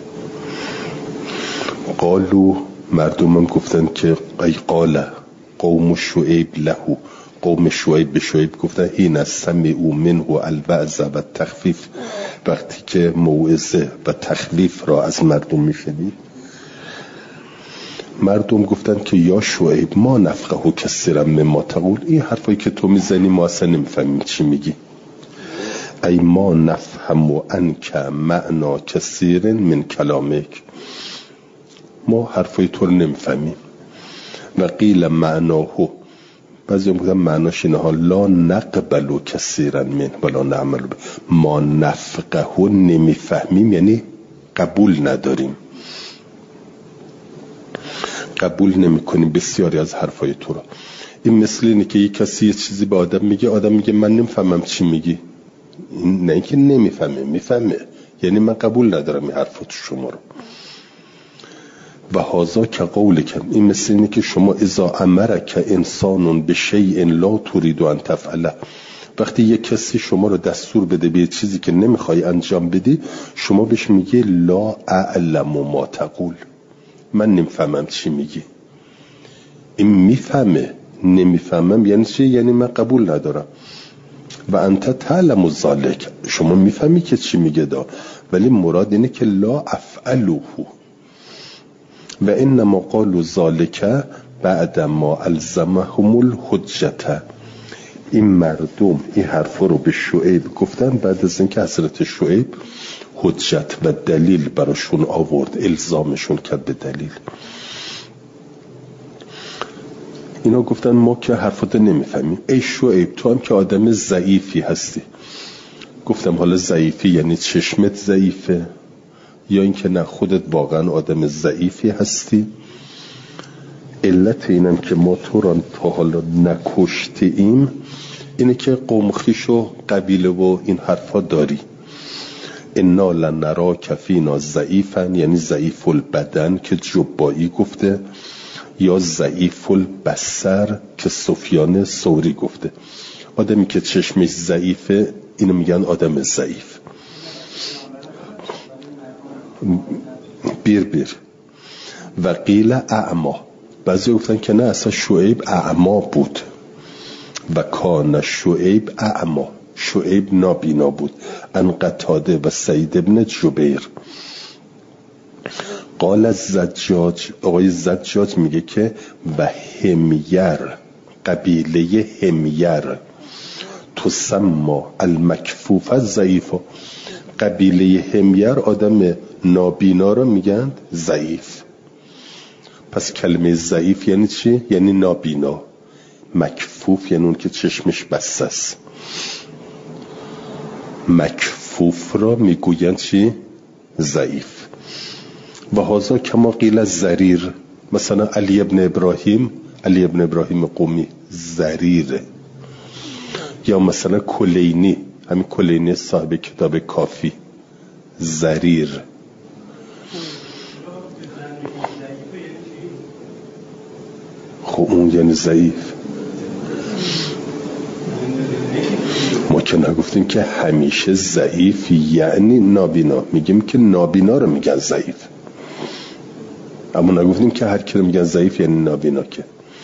قالو، مردم هم گفتن که ای قال قوم شعیب لهو، قوم شعیب به شعیب گفتن هین سمعوا منه الوعظ و تخفیف، وقتی که موعظه و تخفیف را از مردم میشنید، مردم گفتن که یا شعیب ما نفقه کثیرا مما تقول، این حرفایی که تو میزنی ما اصلا نمیفهمیم چی میگی. ای ما نفهم عنک معنا کثیر من کلامک، ما حرفای تو رو نمیفهمیم. و قیل معناه، بعضی هم گفتن معناش اینه ها لا نقبل کثیرا من ولا نعمل، ما نفقه نمیفهمیم یعنی قبول نداریم، قبول نمی کنیم بسیاری از حرفای تو را. این مثل اینه که یک کسی یه چیزی به آدم میگه، آدم میگه من نمیفهمم چی میگی، این نه اینکه نمیفهمه، میفهمه. یعنی من قبول ندارم این حرفات شما رو. و هازا که قول کم، این مثل اینه که شما اذا امرک انسان به شیء لا تريد ان تفعله، وقتی یک کسی شما رو دستور بده به چیزی که نمیخوای انجام بدی، شما بهش میگی لا اعلم ما تقول، من نمیفهمم چی میگی. این میفهمه، نمیفهمم یعنی چی؟ یعنی من قبول ندارم. و انت تعلم ذلک، شما میفهمی که چی میگه دا، ولی مراد اینه که لا افعلوه. و انما قالوا ذلک بعد ما الزمهم الحجه، این مردم این حرفا رو به شعیب گفتن بعد از اینکه حضرت شعیب حجت و دلیل براشون آورد، الزامشون کرد به دلیل. اینا گفتن ما که حرفات نمیفهمیم. ای شعیب تو هم که آدم ضعیفی هستی. گفتم حالا ضعیفی یعنی چشمت ضعیفه یا اینکه نه خودت واقعا آدم ضعیفی هستی؟ علت اینم که ما تو را تا حالا نکشتیم اینه که قوم خویش و قبیله و این حرفا داری. انا لنراک فینا ضعیفا، یعنی ضعیف البدن که جبایی گفته، یا ضعیف البصر که سفیان ثوری گفته. آدمی که چشمش ضعیفه اینو میگن آدم ضعیف. بیر بیر. و قیل اعما، بعضی گفتن که نه اصلا شعیب اعما بود. و کان شعیب اعما، شعیب نابینا بود. ان قتاده و سعید ابن جبیر. قال الزجاج، آقای زجاج میگه که و همیر، قبیله همیر تسمى المکفوف ضعیف، قبیله همیر آدم نابینا رو میگن ضعیف. پس کلمه ضعیف یعنی چی؟ یعنی نابینا. مکفوف یعنی اون که چشمش بسته است. مکفوف را میگوین چی؟ ضعیف. و هازا کما قیل زریر، مثلا علی ابن ابراهیم، علی ابن ابراهیم قومی زریره. یا مثلا کلینی، همین کلینی صاحب کتاب کافی، زریر. خب اون یعنی ضعیف. ما که نگفتیم که همیشه ضعیف یعنی نابینا، میگیم که نابینا رو میگن ضعیف، اما نگفتیم که هر کی رو میگن ضعیف یعنی نابینا. که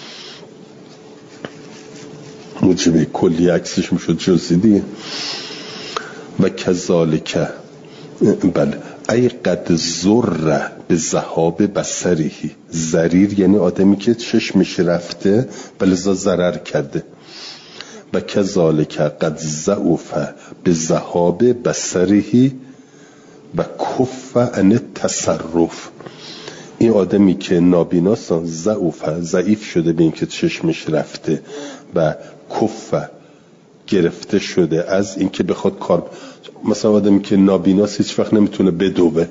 موجب کلی عکسش میشد جزئی دیگه. و کذالک، بله، ای قد زر به ذهاب بصره، ضریر یعنی آدمی که چشمش رفته بلذا ضرر کرده. و کذالک قد ضعف به ذهاب بصره و کف عن التصرف، این آدمی که نابیناست ضعف، ضعیف شده به این که چشمش رفته و کف گرفته شده از این که بخواد کار. مثلا آدمی که نابیناست هیچ وقت نمیتونه بدوه،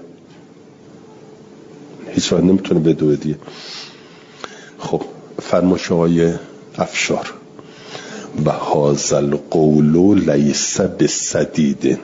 هیچ وقت نمیتونه بدوه دیگه. خب فرمایش آقای افشار و هازل قول لیس بسدید،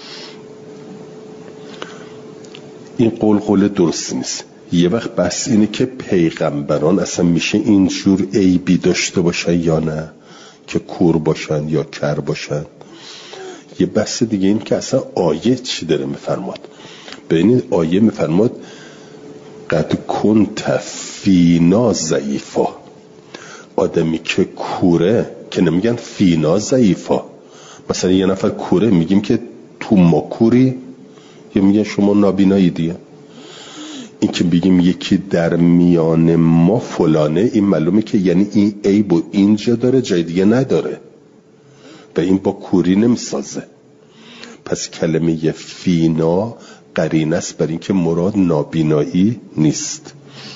این قول قول درست نیست. یه وقت بس اینه که پیغمبران اصلا میشه اینجور عیبی داشته باشن یا نه، که کور باشن یا کر باشن. یه بحث دیگه این که اصلا آیه چی داره میفرماد. ببینید آیه میفرماد قد کنت فینا ضعیفا، آدمی که کوره که نمیگن فینا ضعیفا. مثلا یه نفر کوره میگیم که تو ما کوری، یا میگن شما نابینایی دیگه. این که بگیم یکی در میان ما فلانه، این معلومه که یعنی این عیب و اینجا داره جای دیگه نداره و این با کوری نمیسازه. پس کلمه فینا قرینه است بر این که مراد نابینایی نیست.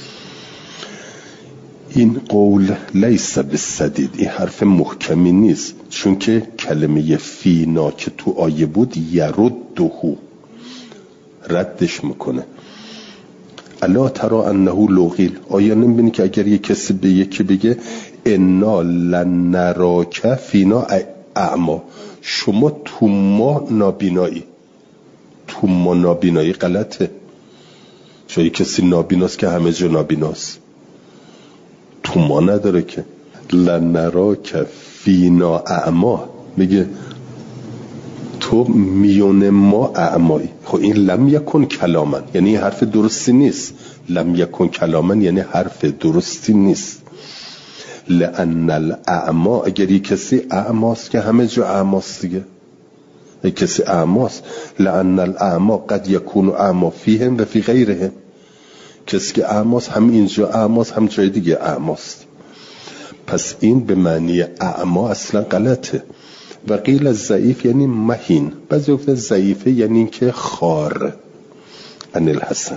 این قول لیس بالسدید، این حرف محکمی نیست، چون که کلمه فینا که تو آیه بود یردهو، ردش میکنه. الا ترى انه لوغیل، آیا نمیبینی که اگر یک کسی به یکی بگه انا لنراک فینا اعما، شما تو ما نابینایی، تو ما نابینایی غلطه. چون کسی نابیناست که همه جا نابیناست، تو ما نداره که. لنراک فینا اعما، میگه تو میون ما اعمایی. خب این لم یکن کلامن یعنی این حرف درستی نیست. لم یکن کلامن یعنی حرف درستی نیست. لأن الاعما، اگر یک کسی اعماست که همه جا اعماست دیگه، یک کسی اعماست. لأن الاعما قد یکون اعما فیهم و فی غیرهم، کسی که اعماست هم اینجا اعماست هم جای دیگه اعماست. پس این به معنی اعما اصلا غلطه. و قیل ضعیف یعنی مهین، بعضی گفتن ضعیفه یعنی این که خار. ان الحسن.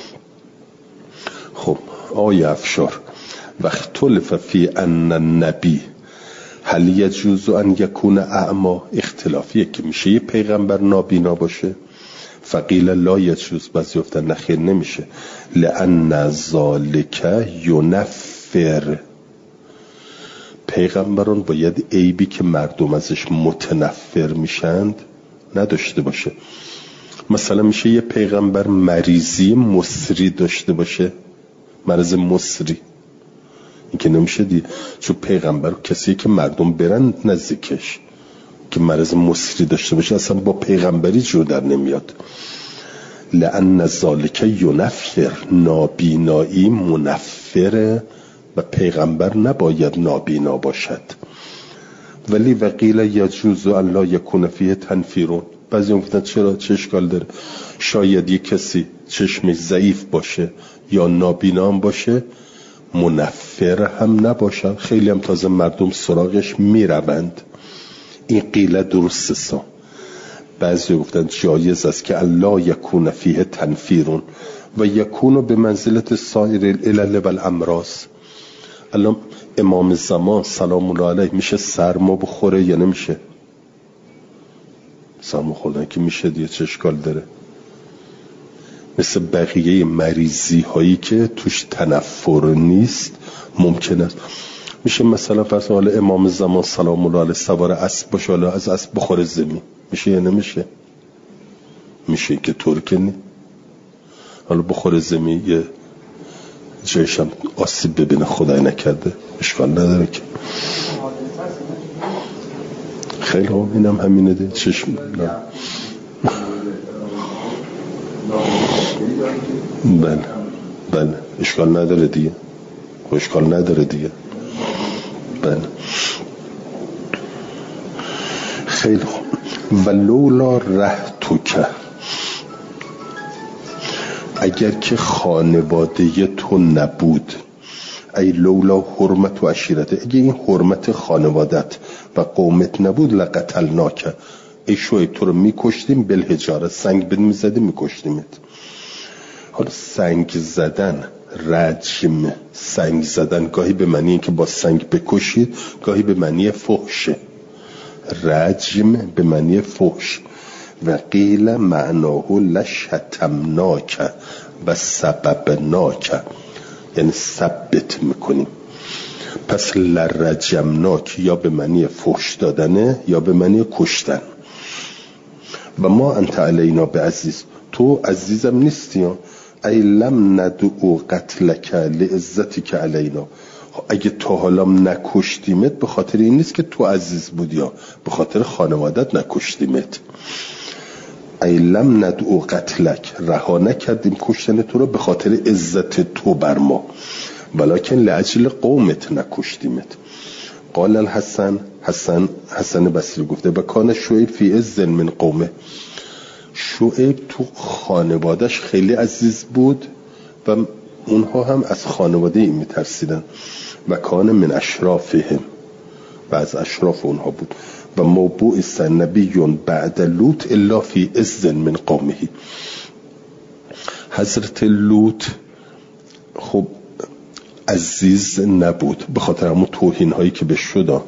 خب آیه افشار و اختلف فی ان النبی هل یجوز ان یکون اعما، اختلافیه که میشه یه پیغمبر نابینا باشه. فقیل لا یجوز، بعضی گفتن نخیر نمیشه. لأن ذالک ینفر، پیغمبران باید عیبی که مردم ازش متنفر میشند نداشته باشه. مثلا میشه یه پیغمبر مریضی مصری داشته باشه، مرض مصری، این که نمیشه دیگه. چون پیغمبر کسی که مردم برن نزدیکش که مرض مصری داشته باشه اصلا با پیغمبری جو در نمیاد. لأن ذالک ینفر، نابینایی منفره و پیغمبر نباید نابینا باشد. ولی وقیل یجوز ان لا یکون فیه تنفیرون، بعضی گفتن چرا، چه اشکال داره؟ شاید یک کسی چشمش ضعیف باشه یا نابینا هم باشه منفر هم نباشن، خیلی هم تازه مردم سراغش میروند. این قیله درسته سا. بعضی گفتن جایز است که الله یکون فیه تنفیرون و یکون به منزلت سایر العلل و الامراض. الان امام زمان سلام الله علیه میشه سرما بخوره یا نمیشه؟ سرما خوردن که میشه دیگه، چه اشکال داره؟ مثل بقیه مریضی هایی که توش تنفر نیست ممکن است. میشه مثلا فرض حالا امام زمان سلام الله علیه سوار اسب باشه، حالا از اسب بخوره زمین، میشه یا نمیشه؟ میشه که طور کنی. حالا بخوره زمین یه جایشم آسیب ببینه خدای نکرده، اشکال نداره که. خیلی هم اینم همینه ده چشم نه. بله بله اشکال نداره دیگه، اشکال نداره دیگه. بله خیلی خوب. ولولا رهتک، اگر که خانواده تو نبود، ای لولا حرمت و عشیرت، اگه این حرمت خانوادت و قومت نبود، لقتلناک، ای شعیب تو رو میکشتیم، بالحجاره، سنگ بد میزدیم میکشتیمت. حالا سنگ زدن، رجم، سنگ زدن گاهی به معنی که با سنگ بکشید، گاهی به معنی فحشه. رجم به معنی فحش. و قیل معناه لشتمناک و سببناک، یعنی ثبت میکنیم. پس لرجمناک یا به معنی فحش دادنه یا به معنی کشتن. و ما انت علینا به عزیز، تو عزیزم نیستی. ای لم ندعو قتلک لعزتک علینا، اگه تا حالا نکشتیمت به خاطر این نیست که تو عزیز بودی، یا به خاطر خانوادت نکشتیمت. ای لم ندعو قتلک، رها نکردیم کشتن تو رو به خاطر عزت تو بر ما، ولکن لاجل قومت نکشتیمت. قال الحسن، حسن حسن بصری گفته بکان شعیب فی عز من قومه، شعیب تو خانوادش خیلی عزیز بود و اونها هم از خانواده این میترسیدن. و کان من اشرافهم، و از اشراف اونها بود. و موبوع نبیون بعد لوط الا فی عز من قومه، حضرت لوط خب عزیز نبود به خاطر همون توهین هایی که به شد.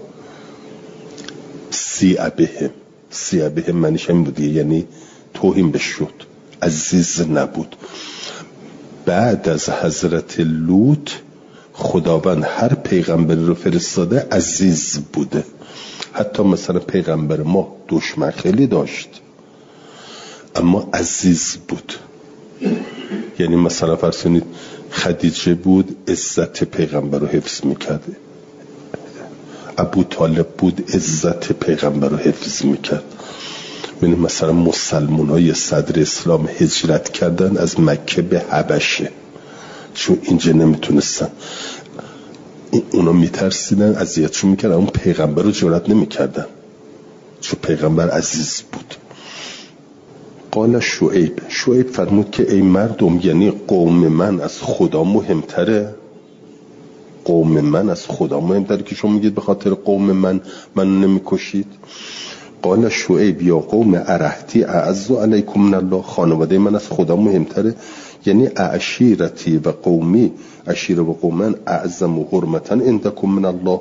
سیع بهم، سیع بهم معنیش هم بود یعنی توهین به شد، عزیز نبود. بعد از حضرت لوط خداوند هر پیغمبر رو فرستاده عزیز بوده. حتی مثلا پیغمبر ما دشمن خیلی داشت اما عزیز بود. یعنی مثلا فرض کنید خدیجه بود عزت پیغمبر رو حفظ میکرد، ابو طالب بود عزت پیغمبر رو حفظ میکرد. یعنی مثلا مسلمان های صدر اسلام هجرت کردن از مکه به حبشه چون اینجا نمیتونستن، اونا میترسیدن اذیتشون میکردن، اون پیغمبر رو جرئت نمیکردن چون پیغمبر عزیز بود. قال شعیب، شعیب فرمود که ای مردم، یعنی قوم من از خدا مهمتره، قوم من از خدا مهمتره که شما میگید به خاطر قوم من من نمیکشید. قال شعیب یا قوم ارهتی اعز علیکم من الله، خانواده من از خدا مهمتره، یعنی عشیرتی و قومی، عشیره و قومن اعظم و حرمتا عندکم من الله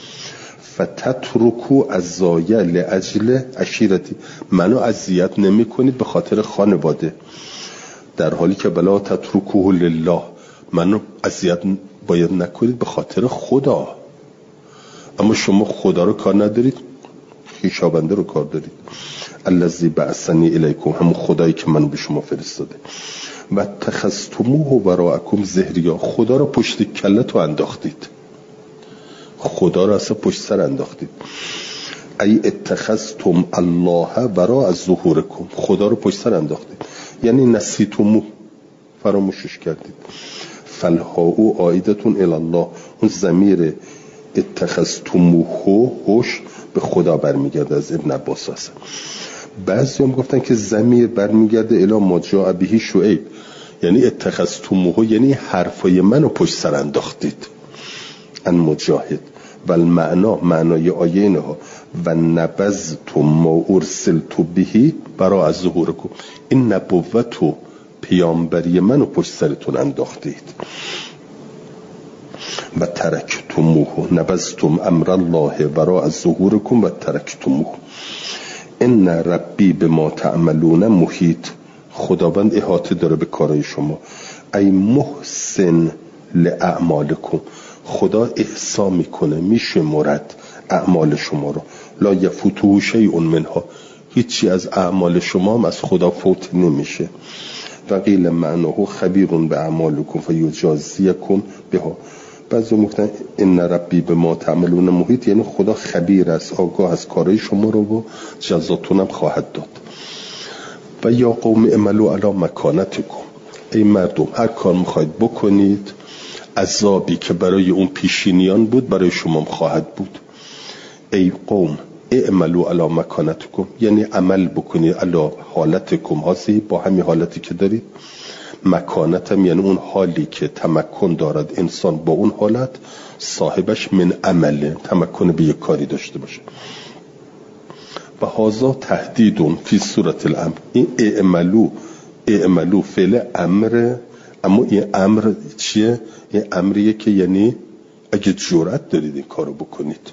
فتترکو عزایا لاجل عشیرتی، منو اذیت نمی کنید به خاطر خانواده، در حالی که بلا تترکوه لله، منو اذیت باید نکنید به خاطر خدا. اما شما خدا رو کار ندارید، خویشاونده رو کار دارید. الذی بعثنی الیکم، همون خدایی که منو به شما فرستاده. و اتخذتموه وراءکم ظهریا، خدا رو پشت کلتو انداختید، خدا رو اصلا پشت سر انداختید. ای اتخذتم الله وراء ظهورکم، خدا رو پشت سر انداختید، یعنی نسیتموه، فراموشش کردید. فالهاء عائدتون الی الله، اون ضمیر اتخذتموه هوش به خدا برمیگرده، از ابن عباس هست. بعضی هم گفتن که ضمیر برمیگرده الی ما جاء به شعیب، یعنی اتخذتموه یعنی حرفای منو پشت سر انداختید. ان مجاهد و المعنا، معنای آیه اینها و نبذتم ما ارسلت به برای ظهورکم، این نبوت و پیامبری منو پشت سرتون انداختید. و ترکتموه، نبذتم امر الله برای ظهورکم و ترکتموه. ان ربی بما تعملون محیط، خداوند احاطه داره به کارهای شما. ای محسن لاعمالکم، خدا احسان میکنه، میشه مرد اعمال شما رو. لا یفوتو شیء منها، هیچی از اعمال شما هم از خدا فوت نمیشه. و قیل معناه خبیر به اعمالکم فیجازیکم بها. بعضی گفتن ان ربی بما تعملون محیط، یعنی خدا خبیر است، آگاه از کارهای شما رو و جزاتون هم خواهد داد. و یا قوم اعملوا علی مکانتکم، ای مردم هر کار میخواید بکنید، عذابی که برای اون پیشینیان بود برای شما خواهد بود. ای قوم اعملوا علی مکانتکم، یعنی عمل بکنید علی حالتکم هاسی، با همین حالتی که دارید. مکانتم یعنی اون حالی که تمکن دارد انسان با اون حالت صاحبش من عمله، تمکن به یک کاری داشته باشه. و هازا تهدیدون فی صورت الامر، این اعملو اعملو فعل امر، اما این امر چیه؟ این امریه که یعنی اگه جرأت دارید این کارو بکنید،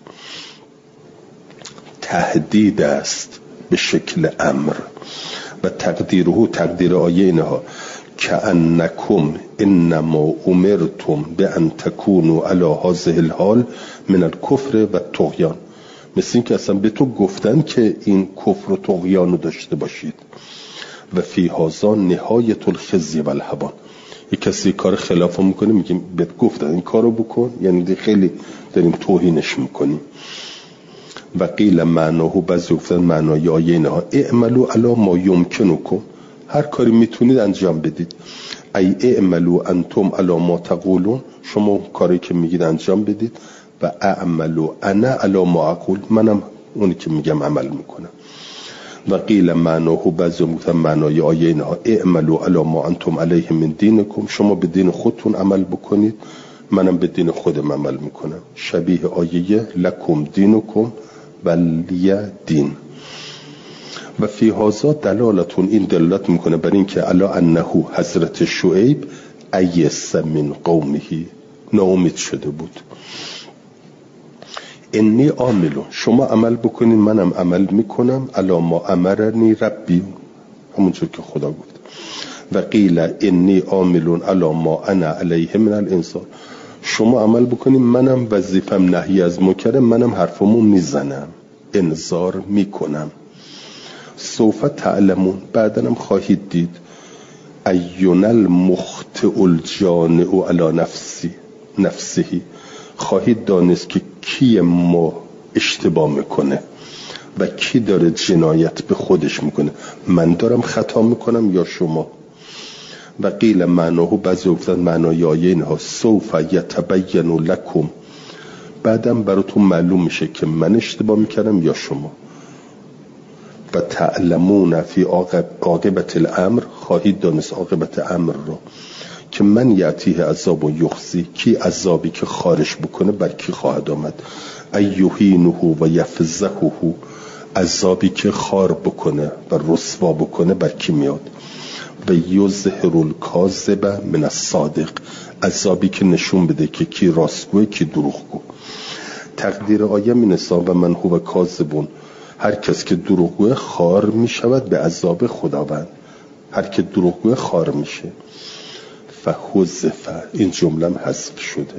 تهدید است به شکل امر. و تقدیره، تقدیر آیه اینها که انکم انما امرتم به ان تکونوا علی هذه الحال من الکفر و طغیان، مثل این که اصلا به تو گفتن که این کفر و طغیان رو داشته باشید. و فی هذا نهایت الخزی و الهوان، یک کسی کار خلاف میکنه میگیم بهت گفتن این کارو بکن، یعنی خیلی داریم توهینش میکنیم. و قیل معناه، بعضی گفتن معنای آیه اینها اعملوا علی ما یمکنکم، هر کاری میتونید انجام بدید. ای اعملوا انتم علی ما تقولون، شما کاری که میگید انجام بدید. و اعملوا انا علی ما اقول، منم اونی که میگم عمل میکنم. و قیل معناه، بعضی گفتن معنای آیه اینها اعملوا علی ما انتم علیه من دینکم، شما به دین خودتون عمل بکنید، منم به دین خودم عمل میکنم. شبیه آیه لکم دینکم ولی دین. و فی هذا دلالتون، این دلالت میکنه بر این که علا انه حضرت شعیب ایس من قومه، ناامید شده بود. انی عاملون، شما عمل بکنین منم عمل میکنم، علا ما امرنی ربی، همونجور که خدا گفت. و قیل انی عاملون علا ما انا علیه من الانصار، شما عمل بکنین منم وظیفم نهی از منکر، منم حرفمو میزنم. انذار میکنم. سوف تعلمون، بعدنم خواهید دید، ایون المخطئ الجانع علی نفسی نفسهی، خواهید دانست که کی ما اشتباه میکنه و کی داره جنایت به خودش میکنه، من دارم خطا میکنم یا شما. و قیل معناه، بعضی گفتن معنای آیه اینها سوف یتبین لکم، بعدم براتون معلوم میشه که من اشتباه میکردم یا شما. و تعلمون فی عاقبت الامر، خواهید دانست عاقبت امر رو که من یعطیه عذاب و یخزی، کی عذابی که خارش بکنه بر کی خواهد آمد، ایهینه و یفزهه، عذابی که خار بکنه و رسوا بکنه بر کی میاد، و یظهر الکاذب من الصادق، عذابی که نشون بده که کی راستگوه کی دروغگو. تقدیر آیه می‌نسا و من هو کاذبون، هر کس که دروغگوه خار میشود به عذاب خداوند، هر که دروغگوه خار میشه. فحذف، این جمله حذف شده.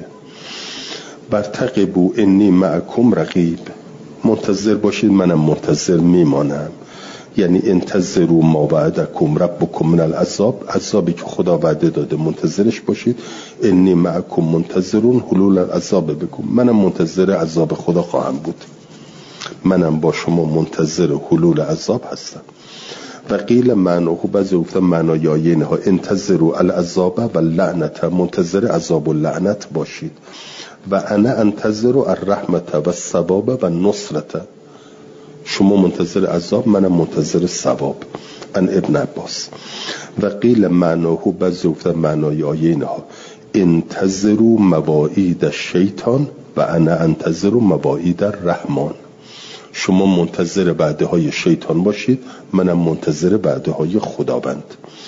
برتقبوا انی معکم رقیب، منتظر باشید منم منتظر میمانم. یعنی انتظروا ما وعدکم ربکم من العذاب، عذابی که خدا وعده داده منتظرش باشید. انی معکم منتظرون حلول العذاب بکم، منم منتظر عذاب خدا خواهم بود، منم با شما منتظر حلول عذاب هستم. و قیل معناه، بعضی گفتن معنای آیه اینها انتظروا العذاب و لعنت، منتظر عذاب و لعنت باشید. و انا انتظر الرحمت و الثواب و نصرت، شما منتظر عذاب منم منتظر ثواب. ان ابن عباس. و قیل معناه، بعضی گفتن معنای آیه اینها انتظروا مواعید الشیطان و انا انتظر مواعید الرحمن، شما منتظر وعده های شیطان باشید منم منتظر وعده های خداوند.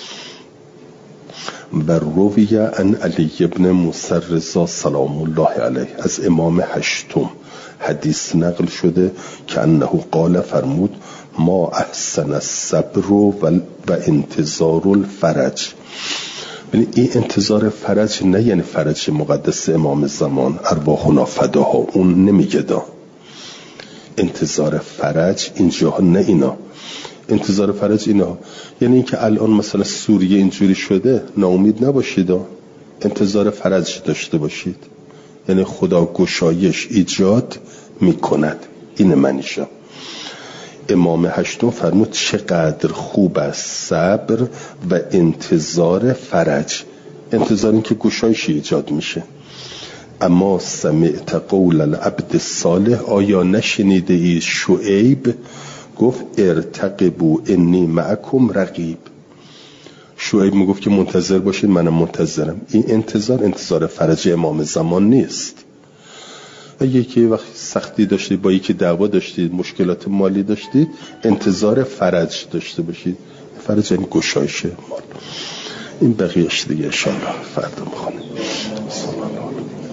و رویه ان علی ابن موسی رضا سلام الله علیه، از امام هشتم حدیث نقل شده که انه قال، فرمود ما احسن الصبر و, و انتظار الفرج. یعنی این انتظار فرج نه یعنی فرج مقدس امام زمان ارواحنا فداها، اون نمیگه دا انتظار فرج اینجا نه، اینا انتظار فرج اینا یعنی اینکه الان مثلا سوریه اینجوری شده ناامید نباشید، انتظار فرج داشته باشید، یعنی خدا گشایش ایجاد میکند، این معنیشه. امام هشتم فرمود چقدر خوب است صبر و انتظار فرج، انتظار این که گشایش ایجاد میشه. اما سمعت قول العبد الصالح، آیا نشنیده ای شعیب گفت ارتقبوا انی معکم رقیب، شعیب میگفت که منتظر باشید منم منتظرم. این انتظار انتظار فرج امام زمان نیست. اگه که وقت سختی داشتید، با یکی دعوا داشتید، مشکلات مالی داشتید، انتظار فرج داشته باشید. فرج یعنی گشایش مال. این بقیهش دیگه ان شاء الله فردا میخونیم.